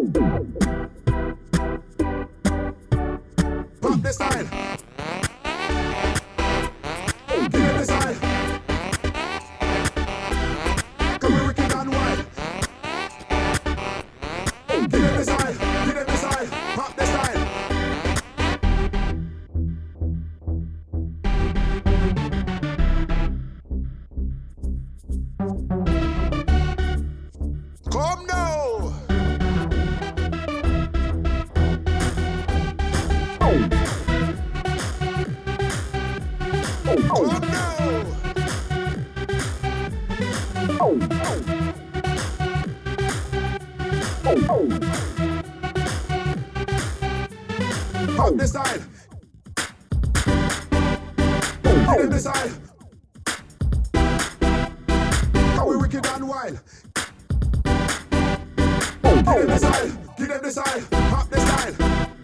Pop the style. Give them the style. Come here, wicked and wild. Give them the style. Give them the style. Pop the style. Come now. Come now. Pop the style. Give them the style. How we wicked and wild. Give them the style. Give them the style. Pop the style.